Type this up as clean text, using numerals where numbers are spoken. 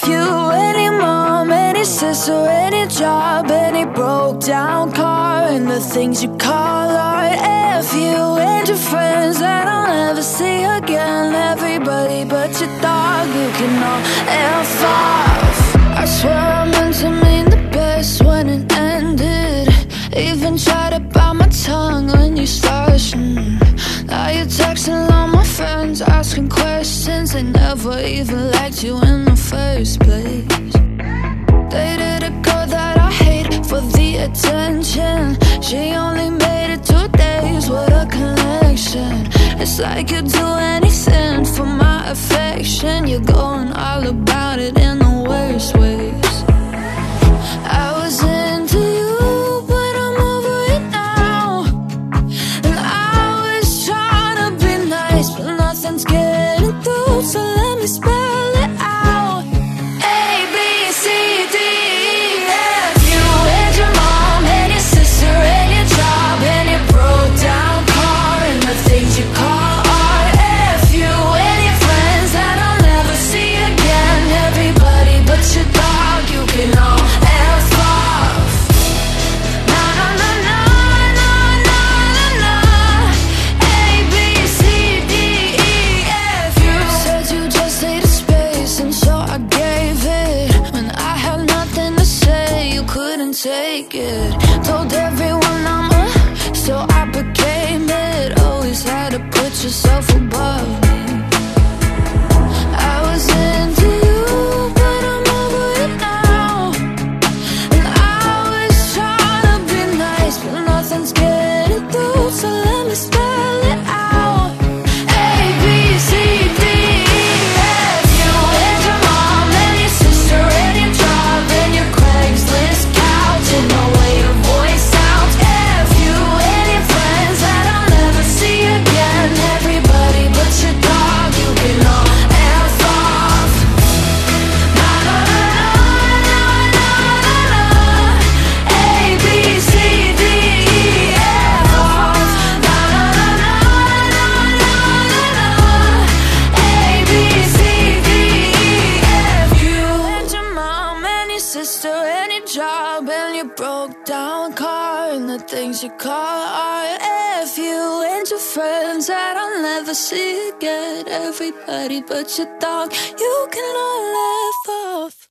If you, any mom, any sister, any job, any broke down car, and the things you call art. If you and your friends that I'll never see again, everybody but your dog, you can all F off. I swear I meant to mean the best when it ended. Even tried to bite my tongue when you started. Now you're texting all my friends, asking questions. They never even liked you in the first place. Dated a girl that I hate for the attention. She only made it 2 days with a connection. It's like you'd do anything for my affection. You're going all about it in the worst ways. I was into you, but I'm over it now. And I was trying to be nice, but nothing's getting through. So let me spell it out. A, B, C, D, E, F. You and your mom and your sister and your job and your broke down car and the things you call art. F you and your friends that I'll never see again. Everybody but your dog, you can all F off. Na na na na na na na na. A, B, C, D, E, F. You said you just needed space, and so I gave it. When I had nothing to say, you couldn't take it. Told everyone I'm a, so I became it. Always had to put yourself above me. I was into you, but I'm over it now. And I was trying to be nice, but nothing's getting through. So let me spell it out. A, B, C, D, E, F. You and your mom and your sister and your job and your Craigslist couch and the way your voice sounds. F you and your friends that I'll never see again. Everybody but your dog, you can all F off. Na na na na na na na. A, B, C, D, E, F off. Na na na na na na na na. A, B, C, D, E, F. You and your mom and your sister and your job and your broke down car and the things you call art. F you and your friends that I'll never see again. Everybody but your dog, you can all laugh off.